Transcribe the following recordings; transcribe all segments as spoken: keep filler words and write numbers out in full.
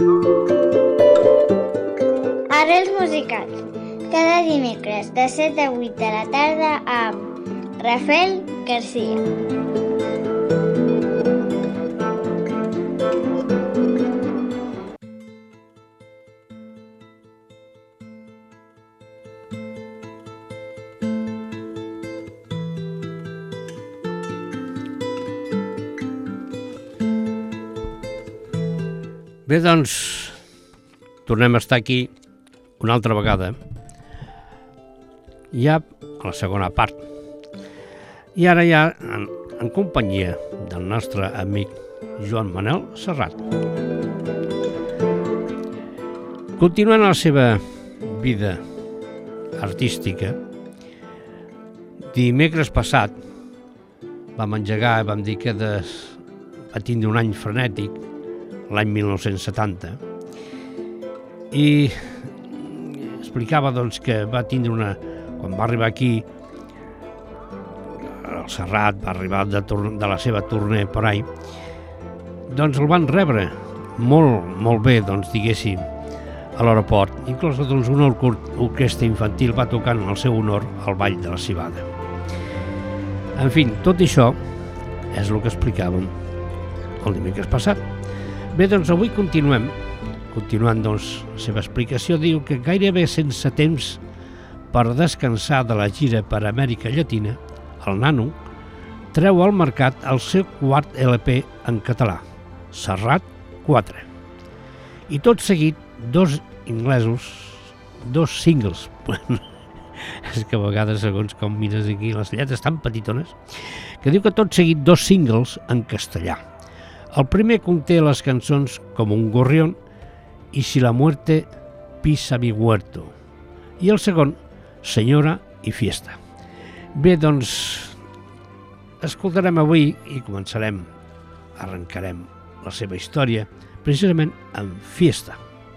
Arrels musicals, cada dimecres de set a vuit de la tarda amb Rafael García. Bé, doncs, tornem a estar aquí una altra vegada, ja a la segona part. I ara ja en, en companyia del nostre amic Joan Manel Serrat. Continuant la seva vida artística, dimecres passat vam engegar, vam dir que des, va tindre un any frenètic, l'any mil nou-cents setanta, i explicava doncs, que va tindre una... Quan va arribar aquí, el Serrat va arribar de, de la seva tournée per ahí, doncs el van rebre molt, molt bé, doncs, diguéssim, a l'aeroport. Inclús doncs, una orquestra infantil va tocar en el seu honor al Ball de la Civada. En fi, tot això és el que explicàvem el dimecres passat. Bé, doncs avui continuem, continuant doncs la seva explicació, diu que gairebé sense temps per descansar de la gira per Amèrica Llatina, el nano treu al mercat el seu quart L P en català, Serrat quatre. I tot seguit dos inglesos, dos singles, és que a vegades segons com mires aquí les lletres tan petitones, que diu que tot seguit dos singles en castellà. El primer conté les cançons Com un gorrión i Si la muerte pisa mi huerto. I el segon, Senyora i fiesta. Bé, doncs, escoltarem avui i començarem, arrencarem la seva història, precisament amb Fiesta.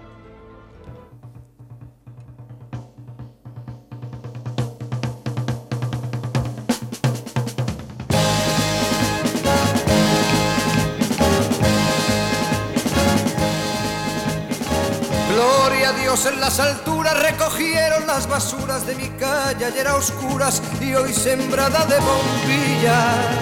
En las alturas recogieron las basuras de mi calle, ayer a oscuras y hoy sembrada de bombillas,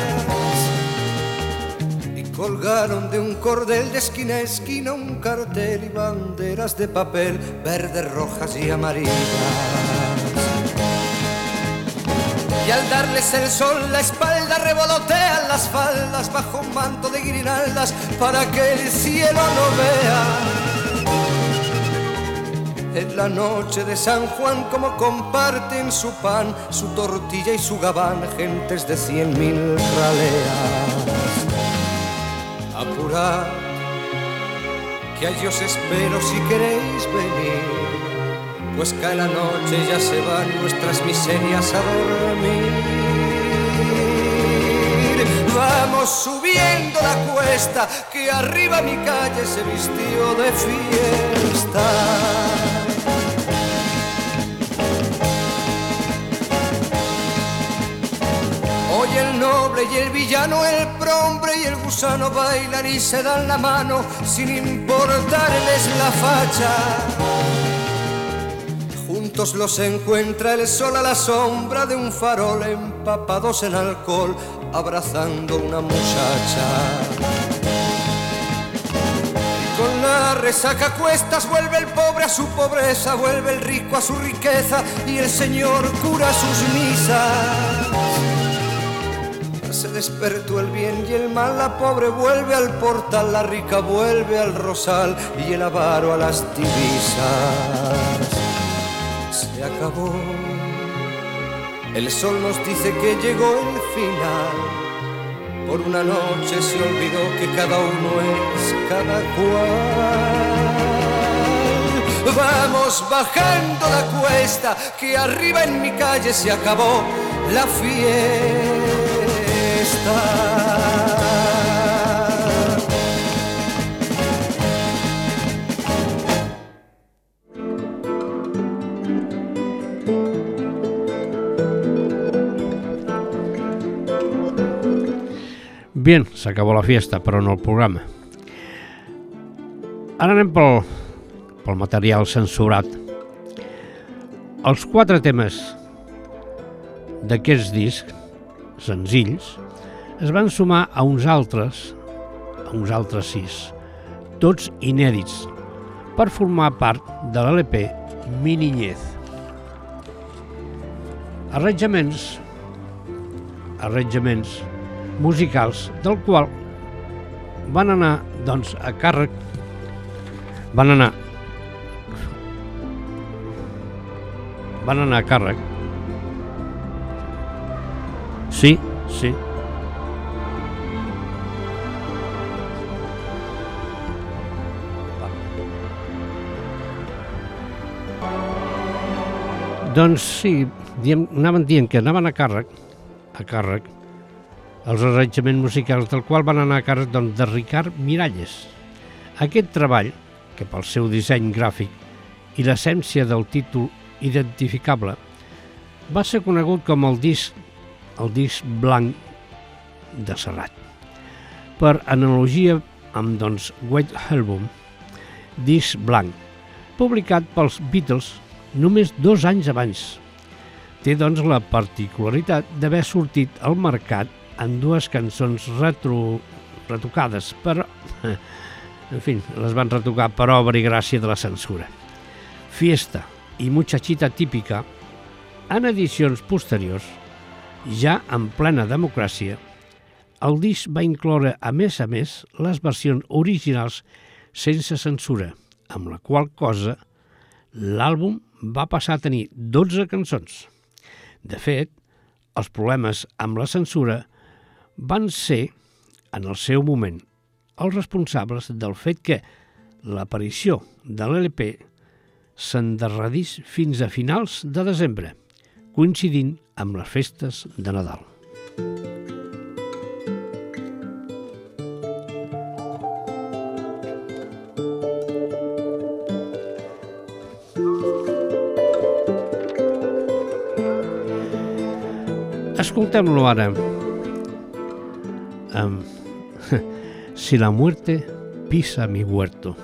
y colgaron de un cordel de esquina a esquina un cartel y banderas de papel verdes, rojas y amarillas. Y al darles el sol la espalda revolotean las faldas bajo un manto de guirnaldas para que el cielo no vea. En la noche de San Juan como comparten su pan, su tortilla y su gabán gentes de cien mil raleas. Apurad, que allí os espero si queréis venir, pues cae la noche y ya se van nuestras miserias a dormir. Vamos subiendo la cuesta, que arriba mi calle se vistió de fiesta. Hoy el noble y el villano, el prombre y el gusano bailan y se dan la mano sin importarles la facha. Juntos los encuentra el sol a la sombra de un farol, empapados en alcohol, abrazando una muchacha. Y con la resaca a cuestas vuelve el pobre a su pobreza, vuelve el rico a su riqueza y el señor cura sus misas. Se despertó el bien y el mal, la pobre vuelve al portal, la rica vuelve al rosal y el avaro a las divisas. Se acabó, el sol nos dice que llegó el final, por una noche se olvidó que cada uno es cada cual. Vamos bajando la cuesta, que arriba en mi calle se acabó la fiesta. Bien, se acabó la fiesta, pero no el programa. Ara anem pel, pel material censurat. Els quatre temes d'aquests discs, senzills, es van sumar a uns altres, a uns altres sis, tots inèdits, per formar part de l'L P Mi Niñez. Arranjaments, arranjaments musicals del qual van anar, doncs, a càrrec, van anar, van anar a càrrec, sí, sí, doncs sí, diem, anaven dient que anaven a càrrec, a càrrec, els arranjaments musicals del qual van anar a càrrec doncs, de Ricard Miralles. Aquest treball, que pel seu disseny gràfic i l'essència del títol identificable, va ser conegut com el disc, el disc blanc de Serrat. Per analogia amb doncs, White Album, disc blanc, publicat pels Beatles només dos anys abans. Té, doncs, la particularitat d'haver sortit al mercat en dues cançons retro, retocades, però, en fi, les van retocar per obra i gràcia de la censura. Fiesta i Muchachita Típica, en edicions posteriors, ja en plena democràcia, el disc va incloure, a més a més, les versions originals sense censura, amb la qual cosa l'àlbum va passar a tenir dotze cançons. De fet, els problemes amb la censura van ser, en el seu moment, els responsables del fet que l'aparició de l'L P s'endarrerís fins a finals de desembre, coincidint amb les festes de Nadal. Escoltem-lo ara amb Si la muerte pisa mi huerto.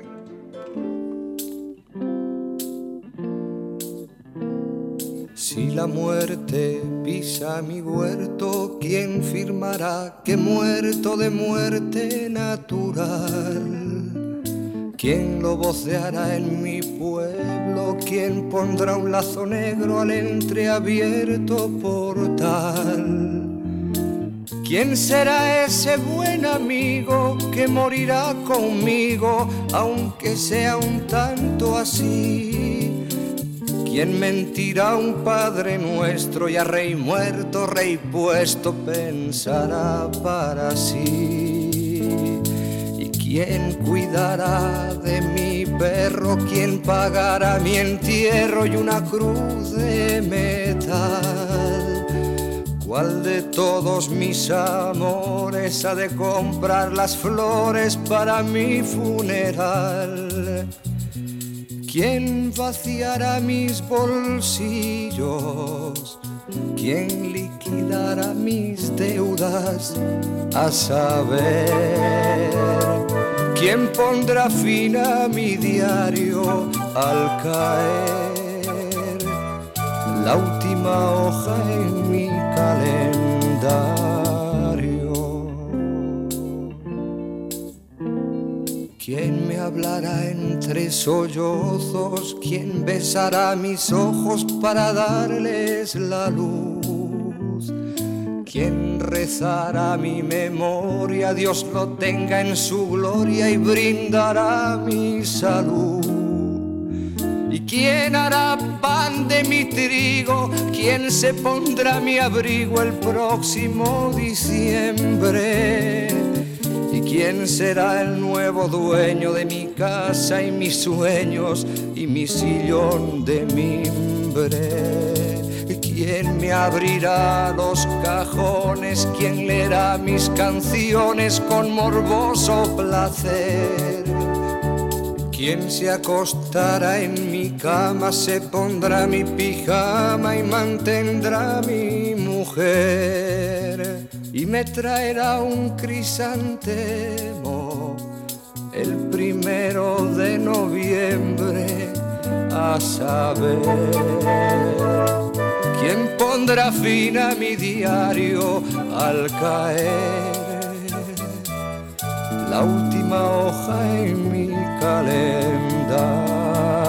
Si la muerte pisa mi huerto, ¿quién firmará que muerto de muerte natural? ¿Quién lo voceará en mi pueblo? ¿Quién pondrá un lazo negro al entreabierto portal? ¿Quién será ese buen amigo que morirá conmigo, aunque sea un tanto así? ¿Quién mentirá a un Padre Nuestro y a Rey muerto, Rey puesto pensará para sí? ¿Y quién cuidará de mi perro? ¿Quién pagará mi entierro y una cruz de metal? ¿Cuál de todos mis amores ha de comprar las flores para mi funeral? ¿Quién vaciará mis bolsillos? ¿Quién liquidará mis deudas? A saber, ¿quién pondrá fin a mi diario al caer la última hoja en mi calendario? ¿Quién me hablará entre sollozos? ¿Quién besará mis ojos para darles la luz? ¿Quién rezará mi memoria? Dios lo tenga en su gloria y brindará mi salud. ¿Y quién hará pan de mi trigo? ¿Quién se pondrá mi abrigo el próximo diciembre? ¿Y quién será el nuevo dueño de mi casa y mis sueños y mi sillón de mimbre? ¿Quién me abrirá los cajones? ¿Quién leerá mis canciones con morboso placer? ¿Quién se acostará en mi cama, se pondrá mi pijama y mantendrá mi mujer? Y me traerá un crisantemo el primero de noviembre, a saber quién pondrá fin a mi diario al caer la última hoja en mi calendario.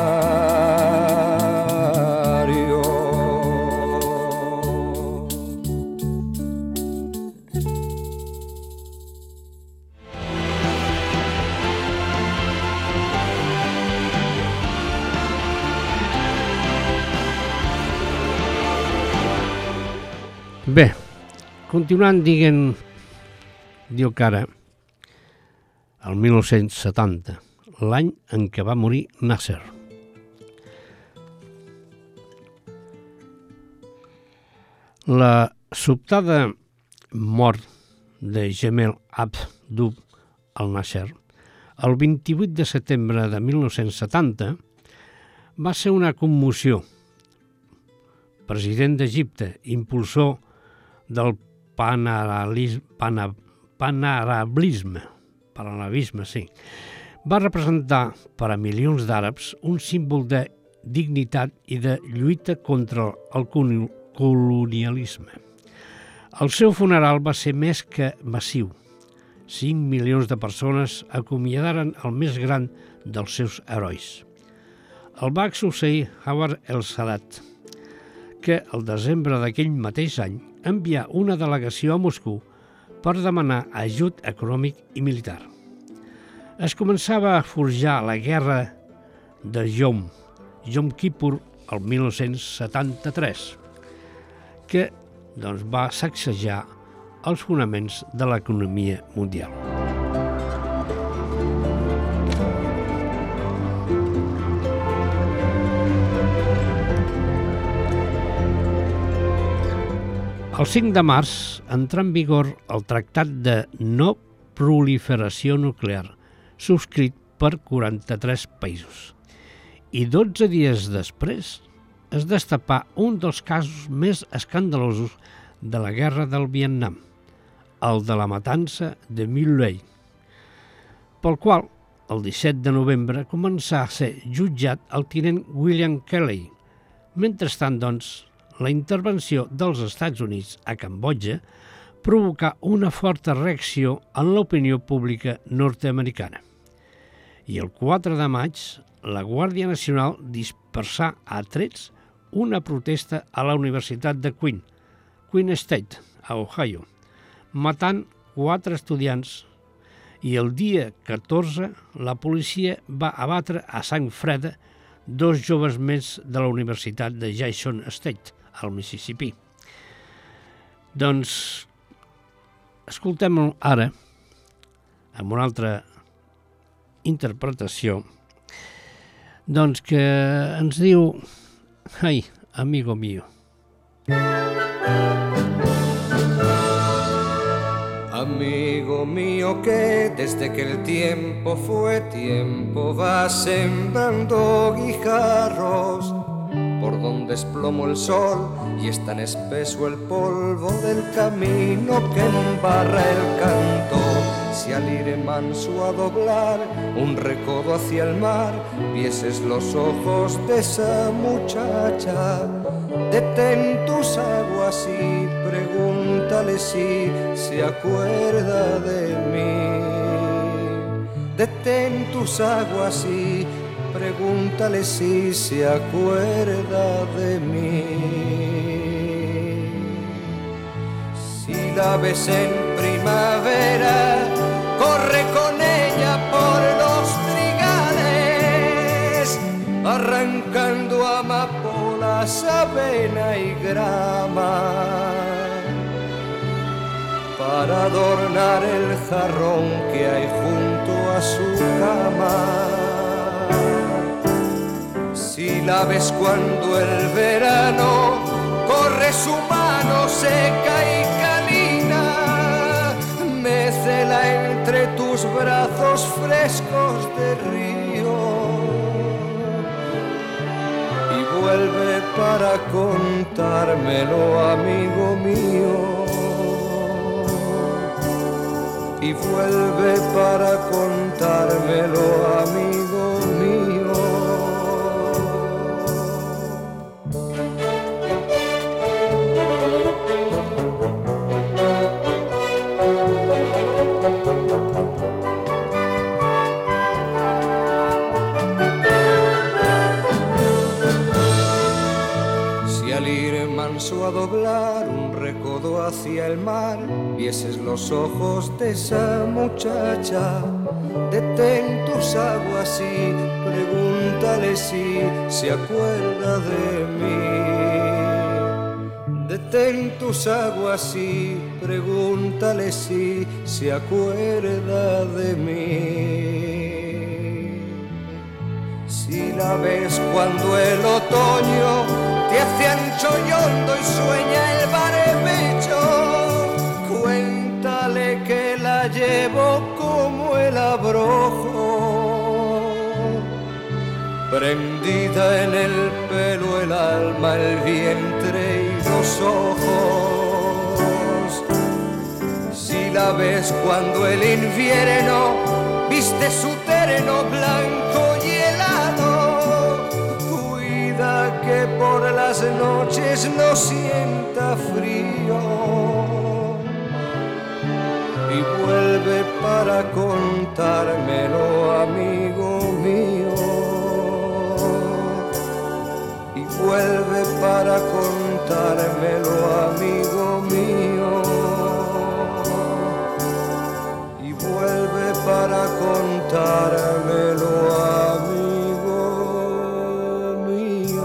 Bé, continuant dient, diu que ara, el mil nou-cents setanta, l'any en què va morir Nasser. La sobtada mort de Gemal Abdou al-Nasser, el vint-i-vuit de setembre de mil nou-cents setanta, va ser una commoció. President d'Egipte, impulsor del panarabisme, pana, panarabisme, panarabisme, sí, va representar per a milions d'àrabs un símbol de dignitat i de lluita contra el colonialisme. El seu funeral va ser més que massiu. Cinc milions de persones acomiadaren el més gran dels seus herois. El va succeir Anwar el-Sadat, que el desembre d'aquell mateix any envià una delegació a Moscou per demanar ajut econòmic i militar. Es començava a forjar la guerra de Yom, Yom Kippur, el mil nou-cents setanta-tres, que doncs, va sacsejar els fonaments de l'economia mundial. El cinc de març entrà en vigor el Tractat de No Proliferació Nuclear, subscrit per quaranta-tres països. I dotze dies després es destapà un dels casos més escandalosos de la guerra del Vietnam, el de la matança de My Lai, pel qual el disset de novembre començà a ser jutjat el tinent William Kelley. Mentrestant, doncs, la intervenció dels Estats Units a Cambodja provocà una forta reacció en l'opinió pública nord-americana. I el quatre de maig, la Guàrdia Nacional dispersà a trets una protesta a la Universitat de Queen, Queen State, a Ohio, matant quatre estudiants, i el dia catorze la policia va abatre a sang freda dos joves més de la Universitat de Jackson State, al Mississippi. Doncs escoltem-lo ara amb una altra interpretació, doncs que ens diu: ai, amigo mío. Amigo mío, que desde que el tiempo fue tiempo vas sembrando guijarros por donde es plomo el sol y es tan espeso el polvo del camino que embarra el canto. Si al ir manso a doblar un recodo hacia el mar vieses los ojos de esa muchacha, detén tus aguas y pregúntale si se acuerda de mí. Detén tus aguas y pregúntale si se acuerda de mí. Si la ves en primavera, corre con ella por los trigales, arrancando amapolas, avena y grama, para adornar el jarrón que hay junto a su cama. Si la ves cuando el verano corre su mano seca y calina, mécela entre tus brazos frescos de río y vuelve para contármelo, amigo mío. Y y vuelve para contármelo, amigo mío. Si al ir manso a doblar un recodo hacia el mar, vieses los ojos de esa muchacha, detén tus aguas y pregúntale si se acuerda de mí. Detén tus aguas y pregúntale si se acuerda de mí. Si la ves cuando el otoño te hace ancho y hondo y sueña el barbecho, cuéntale que la llevo como el abrojo, prendida en el pelo, el alma, el vientre y los ojos. Si la ves cuando el invierno viste su terno blanco y helado, cuida que por las noches no sienta frío y vuelve para contármelo, amigo mío. Y vuelve para contármelo, amigo mío. Y vuelve para contármelo, amigo mío.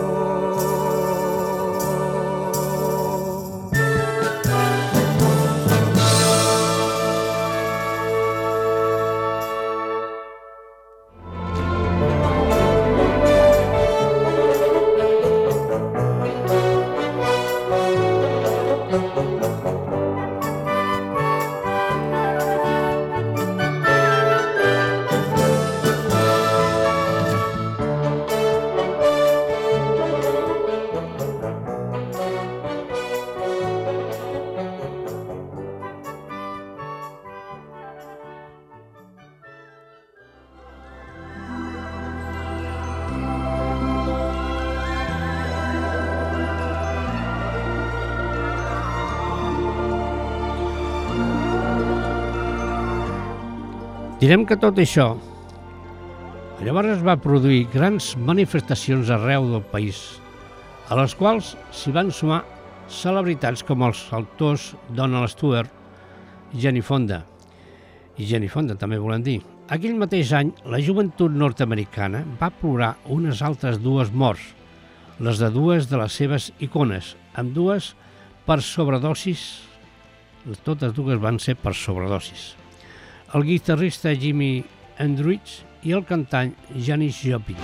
Direm que tot això, llavors es va produir grans manifestacions arreu del país, a les quals s'hi van sumar celebritats com els autors Donald Stewart i Jane Fonda. I Jane Fonda també volem dir. Aquell mateix any, la joventut nord-americana va plorar unes altres dues morts, les de dues de les seves icones, amb dues per sobredosis, totes dues van ser per sobredosis. El guitarrista Jimi Hendrix i el cantant Janis Joplin.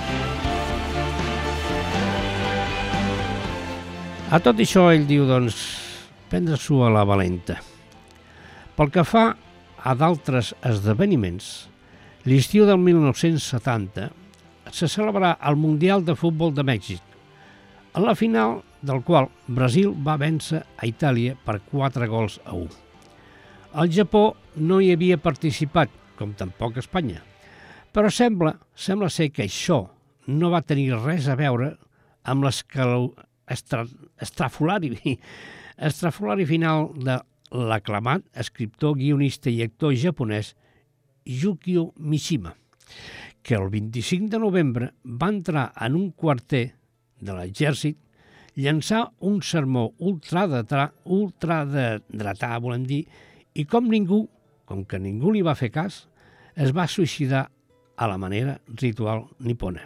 A tot això ell diu, doncs, prendre-s'ho a la valenta. Pel que fa a d'altres esdeveniments, l'estiu del mil nou-cents setanta se celebrarà el Mundial de Futbol de Mèxic, en la final del qual Brasil va vèncer a Itàlia per quatre gols a u. El Japó no hi havia participat, com tampoc Espanya, però sembla, sembla ser que això no va tenir res a veure amb l'estrafolari estrafolari final de l'aclamat escriptor, guionista i actor japonès Yukio Mishima, que el vint-i-cinc de novembre va entrar en un quarter de l'exèrcit, llançar un sermó ultradretà, ultradretà, volem dir, i com ningú, com que ningú li va fer cas, es va suïcidar a la manera ritual nipona.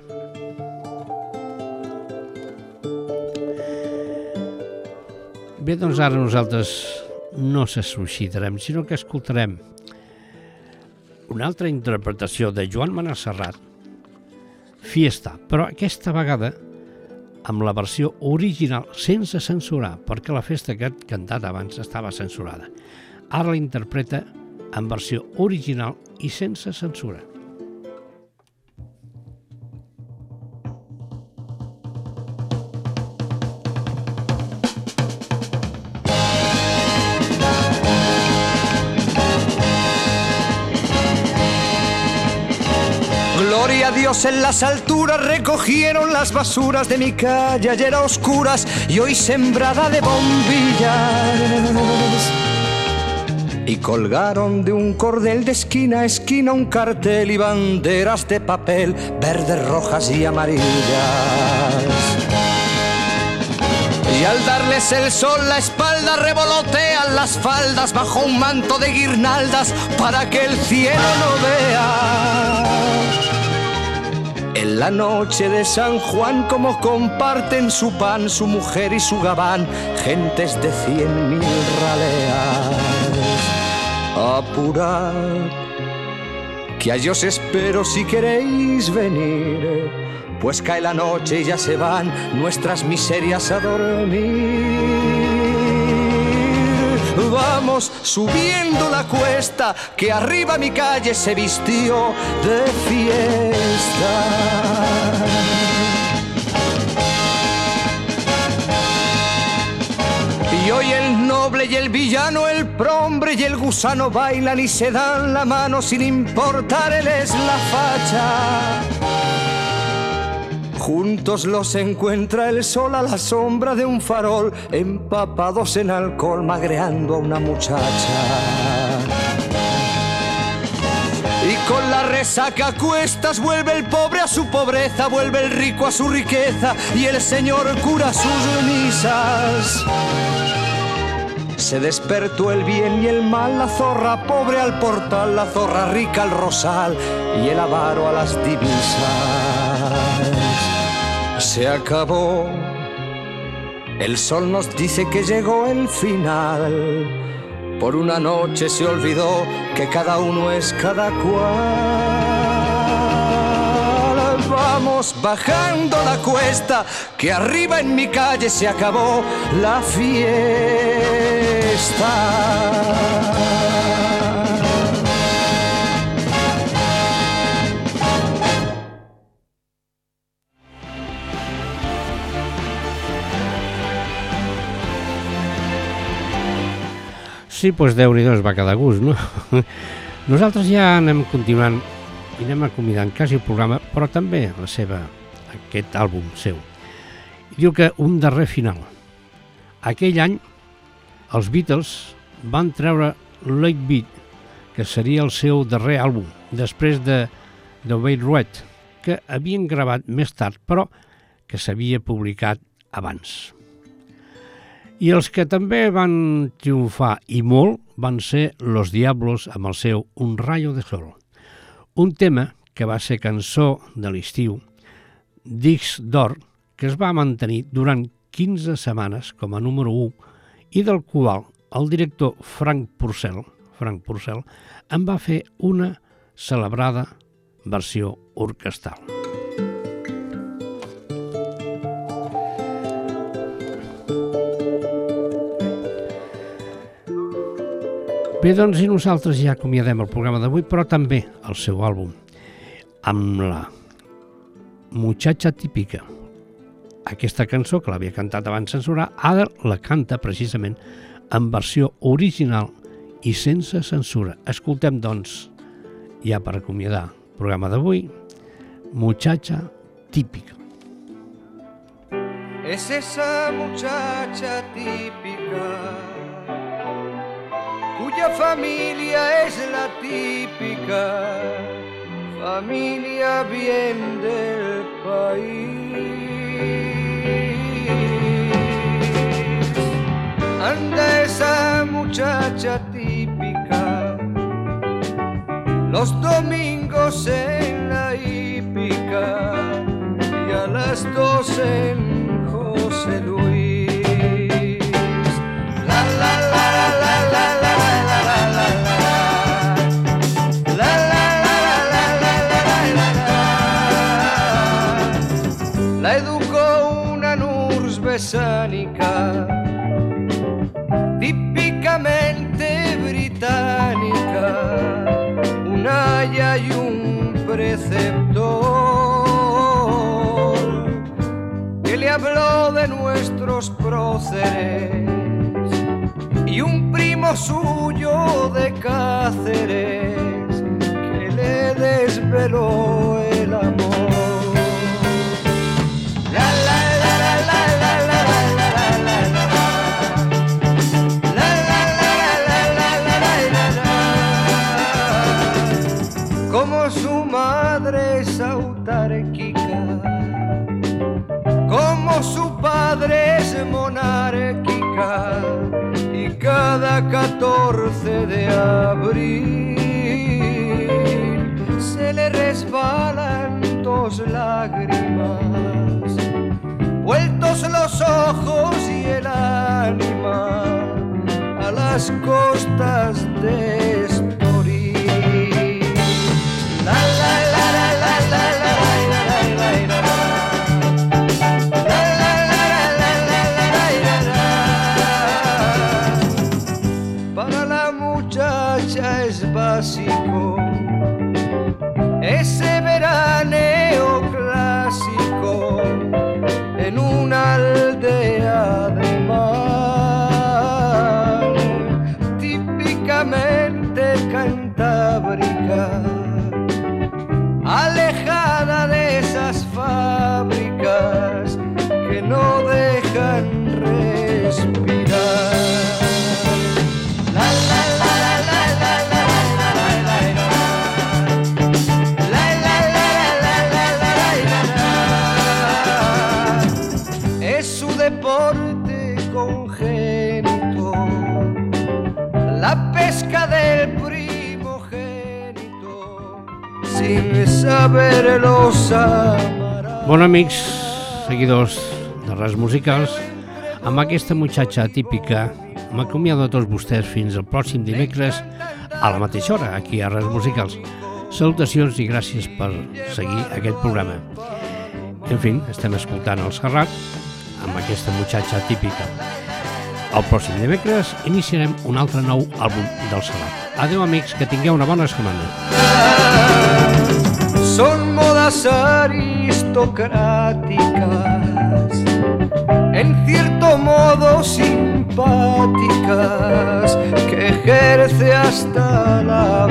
Bé, doncs ara nosaltres no se suïcidarem, sinó que escoltarem una altra interpretació de Joan Manel Serrat, Fiesta, però aquesta vegada amb la versió original sense censurar, perquè la festa que he cantat abans estava censurada. Ara la interpreta en versió original i sense censura. Gloria a Dios en las alturas, recogieron las basuras de mi calle ayer a oscuras y hoy sembrada de bombillas. Y colgaron de un cordel de esquina a esquina un cartel y banderas de papel, verdes, rojas y amarillas. Y al darles el sol la espalda revolotean las faldas bajo un manto de guirnaldas para que el cielo no vea. En la noche de San Juan como comparten su pan, su mujer y su gabán, gentes de cien mil raleas. Apurad, que allí os espero si queréis venir, pues cae la noche y ya se van nuestras miserias a dormir. Vamos subiendo la cuesta, que arriba mi calle se vistió de fiesta. Y hoy el noble y el villano, el prombre y el gusano bailan y se dan la mano sin importarles la facha. Juntos los encuentra el sol a la sombra de un farol, empapados en alcohol, magreando a una muchacha. Y con la resaca a cuestas vuelve el pobre a su pobreza, vuelve el rico a su riqueza y el señor cura sus misas. Se despertó el bien y el mal, la zorra pobre al portal, la zorra rica al rosal y el avaro a las divisas. Se acabó, el sol nos dice que llegó el final. Por una noche se olvidó que cada uno es cada cual. Vamos bajando la cuesta, que arriba en mi calle se acabó la fiesta. Sí, doncs Déu-n'hi-do, es va quedar a gust, no? Nosaltres ja anem continuant i anem acomiadant quasi el programa, però també la seva, aquest àlbum seu. Diu que un darrer final. Aquell any, els Beatles van treure Late Beat, que seria el seu darrer àlbum, després de The Way Red, que havien gravat més tard, però que s'havia publicat abans. I els que també van triomfar i molt van ser Los Diablos amb el seu Un rayo de sol, un tema que va ser cançó de l'estiu, disc d'or, que es va mantenir durant quinze setmanes com a número u i del qual el director Frank Purcell, Frank Purcell en va fer una celebrada versió orquestral. Bé, doncs, i nosaltres ja acomiadem el programa d'avui, però també el seu àlbum, amb la Muchacha Típica. Aquesta cançó, que l'havia cantat abans censurar, ara la canta precisament en versió original i sense censura. Escoltem, doncs, ja per acomiadar el programa d'avui, Muchacha Típica. Es esa muchacha típica cuya familia es la típica familia bien del país. Anda esa muchacha típica los domingos en la hípica y a las dos en José Luis. La la la la la la la. La educó una nurse besánica, típicamente británica, un aya y un preceptor, que le habló de nuestros próceres, y un primo suyo de Cáceres, que le desveló el anárquica, como su padre es monárquica, y cada catorce de abril se le resbalan dos lágrimas, vueltos los ojos y el ánima a las costas de Estoril. La la la la la la la la la la la. Para la muchacha es básico ese veraneo clásico en una aldea de mar, típicamente cantábrica, alejada de esas fábricas que no dejan respirar. La la la la la la la la la la. Es su deporte congénito, la pesca del primogénito, sin saber los amarás. Bon amics, seguidors de Res Musicals, amb aquesta muchacha típica m'acomiado a tots vostès fins al pròxim dimecres a la mateixa hora, aquí a Res Musicals. Salutacions i gràcies per seguir aquest programa. En fi, estem escoltant el Serrat amb aquesta muchacha típica. El pròxim dimecres iniciarem un altre nou àlbum del Serrat. Adeu amics, que tingueu una bona setmana. Son modas aristocráticas, en cierto modo simpáticas, que ejerce hasta la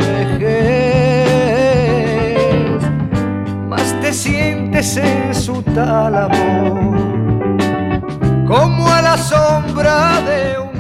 vejez, mas te sientes en su tálamo como a la sombra de un